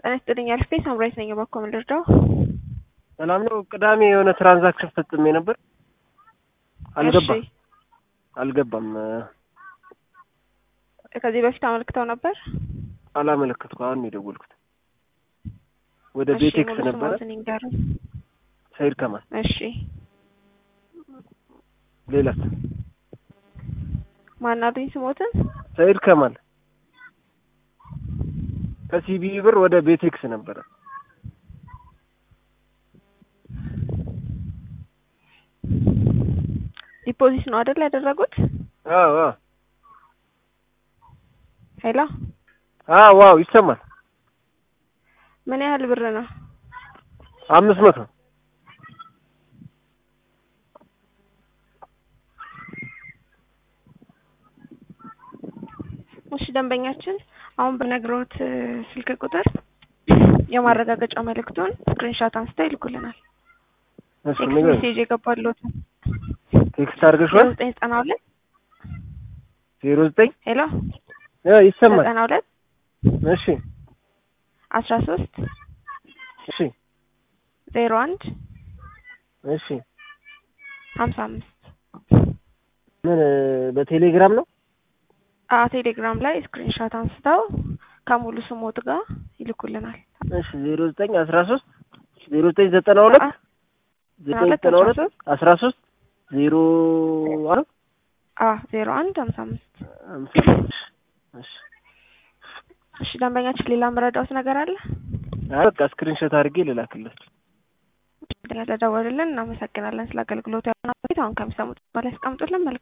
ተነስተኛል ስፔስ አምራይት ነኝ ባኮ ምንድርዳው ሰላም ነው ቅዳሜ የሆነ ትራንዛክሽን ፈጽሜ ነበር አልገባም ከዚህ በፊት አመልክተው ነበር አላመለከትኩ አሁን የደወልኩት ወደ ቤቴክስ ነበር ሰይድ ከማል እሺ ሌላስ ማናዱኝ ስሞትን ሰይድ ከማል ከሲቢ ብር ወደ ቤቴክስ ነበር ዲፖዚት ነው አይደል ያደረጉት አዎ ሄሎ ዋው ይሰማል ምን ያህል ብር ነው 500 እሺ ደንበኛችን አሁን በነግሮት ስልክ ቁጥር የማረጋገጫ መልእክቱን ስክሪንሾት አንስተው ይልኩልናል እሺ ሜሴጅ የገባልዎት ቴክስት አድርገሽዋል 992 09 ሄሎ ይሰማል 92 እሺ 13 እሺ 01 እሺ 55 ምን በቴሌግራም ነው ቴሌግራም ላይ ስክሪንሾት አንስተው ከሙሉ ስሞት ጋር ይልኩልናል እሺ 0913 0992 0992 13 0 01 55 እሺ ደንበኛችን ሌላ መረዳት ነገር አለ በቃ ስክሪንሾት አድርጌ ልላክላችሁ ስለደወሉልን እናመሰግናለን ስለ አገልግሎቱ ያናበት አሁን ከሚሰሙት በላይ አስቀምጡልን